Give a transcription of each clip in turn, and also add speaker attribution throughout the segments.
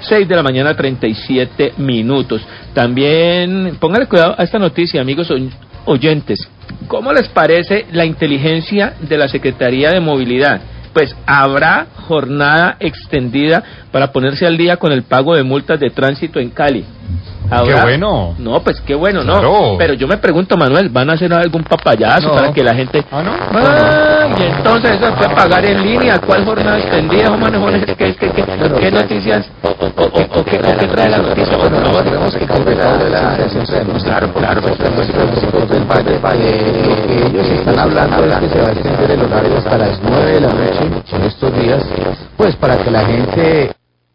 Speaker 1: 6 de la mañana, 37 minutos. También, póngale cuidado a esta noticia, amigos oyentes. ¿Cómo les parece la inteligencia de la Secretaría de Movilidad? Pues habrá jornada extendida para ponerse al día con el pago de multas de tránsito en Cali.
Speaker 2: Ahora, qué bueno.
Speaker 1: No, pues qué bueno,
Speaker 2: claro.
Speaker 1: No. Pero yo me pregunto, Manuel, ¿van a hacer algún papayazo para que la gente... y entonces eso se puede pagar en línea. ¿Cuál jornada extendida? ¿Qué noticias? ¿O qué trae la noticia? Por favor,
Speaker 3: tenemos que completar de la claro, ellos están hablando de que se va a extender el horario hasta las 9 de la noche en estos días, pues para que la gente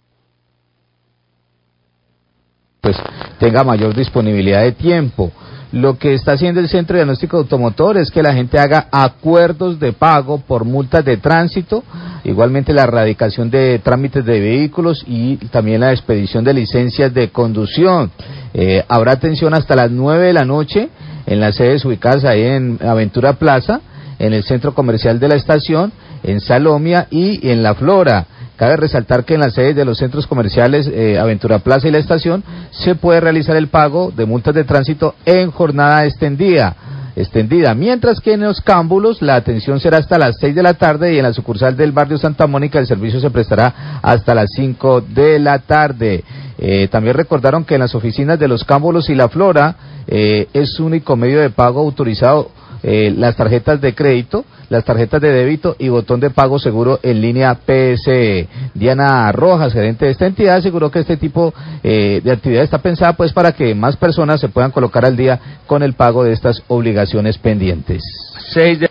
Speaker 3: pues tenga mayor disponibilidad de tiempo. Lo que está haciendo el Centro de Diagnóstico Automotor es que la gente haga acuerdos de pago por multas de tránsito, igualmente la erradicación de trámites de vehículos y también la expedición de licencias de conducción. Habrá atención hasta las 9 de la noche en las sedes ubicadas ahí en Aventura Plaza, en el Centro Comercial de la Estación, en Salomia y en La Flora. Cabe resaltar que en las sedes de los centros comerciales Aventura Plaza y La Estación se puede realizar el pago de multas de tránsito en jornada extendida, mientras que en los cámbulos la atención será hasta las 6 de la tarde y en la sucursal del barrio Santa Mónica el servicio se prestará hasta las 5 de la tarde. También recordaron que en las oficinas de los cámbulos y La Flora es único medio de pago autorizado las tarjetas de crédito, las tarjetas de débito y botón de pago seguro en línea PSE. Diana Rojas, gerente de esta entidad, aseguró que este tipo de actividad está pensada pues para que más personas se puedan colocar al día con el pago de estas obligaciones pendientes.
Speaker 1: 6 de